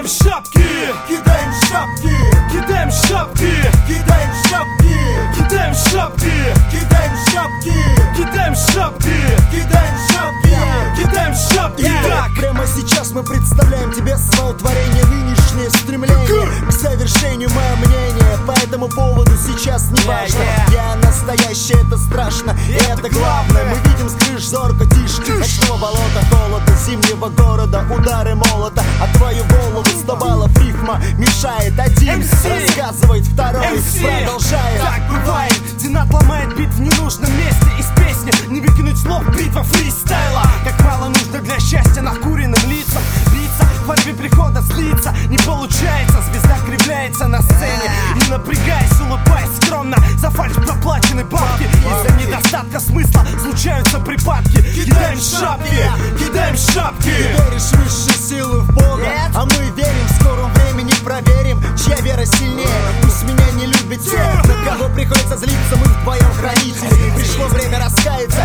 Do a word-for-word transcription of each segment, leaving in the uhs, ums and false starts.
Кидаем шапки, кидаем шапки, кидаем шапки, кидаем шапки, кидаем шапки, кидаем шапки, кидаем шапки, кидаем шапки, кидаем шапки. Так, прямо сейчас мы представляем тебе свое творение, нынешнее стремление к совершению, мое мнение по этому поводу сейчас не важно. Я настоящий, это страшно, и это главное. Мы видим с крыш зорко тишь, ночного болота, холода, зимнего города, удары молота, а твою голову сто баллов рифма мешает один, рассказывает второй, продолжает. так бывает, Динат ломает бит в ненужном месте. Из песни не выкинуть слов, битва фристайла. Как мало нужно для счастья накуренным лицам. Биться, в борьбе прихода слиться не получается. Звезда кривляется на сцене, не напрягаясь, улыбаясь скромно. За фальшь проплачены бабки, из-за недостатка смысла случаются припадки. Кидаем шапки, кидаем шапки. Ты веришь в высшие силы, в Бога, а мы верим, в скором времени проверим, чья вера сильнее. Пусть меня не любят те, на кого приходится злиться, мы вдвоем хранители. Пришло время раскаяться.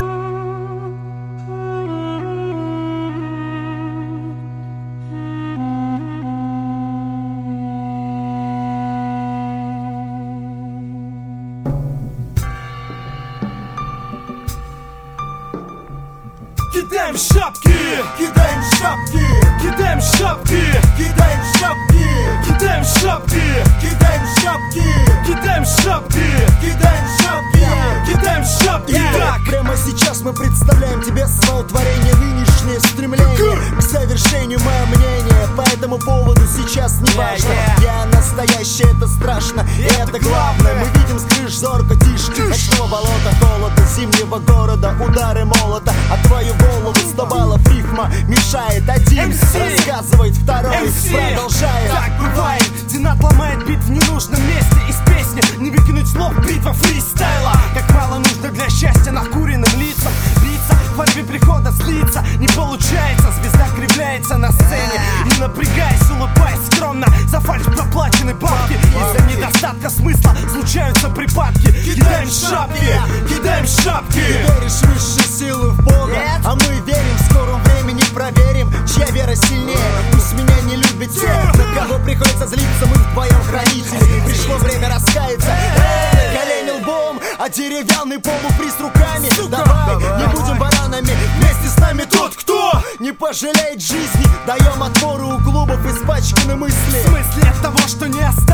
Кидаем шапки, Кидаем шапки, кидаем шапки, кидаем шапки, кидаем шапки, кидаем шапки, кидаем шапки, кидаем шапки, кидаем шапки. Так, прямо сейчас мы представляем тебе свое творение, нынешнее стремление к совершению, мое мнение по этому поводу сейчас не важно. Я настоящий, это страшно, и это главное. Мы видим с крыш зорко тишь, ночного болота, холода, зимнего города, удары молота, а твою голову сто баллов рифма мешает один, рассказывает второй, продолжает. Так бывает, Динат ломает бит в ненужном месте. Из песни не выкинуть слов, битва фристайла. Как мало нужно для счастья накуренным лицам. Биться, в борьбе прихода слиться не получается. Звезда кривляется на сцене, не напрягаясь, улыбаясь скромно. За фальшь проплачены бабки, из-за недостатка смысла случаются припадки. Кидаем шапки, кидаем шапки. Ты веришь в высшие силы, в Бога, а мы верим, в скором времени проверим, чья вера сильнее. Пусть меня не любят те, на кого приходится злиться, мы вдвоем хранители. Пришло время раскаяться. Эй, на колени лбом, а деревянный полуприз руками. Давай, не будем баранами, вместе с нами тот, кто не пожалеет жизни. Даем отпору у клубов испачканы мысли. В смысле от того, что не осталось.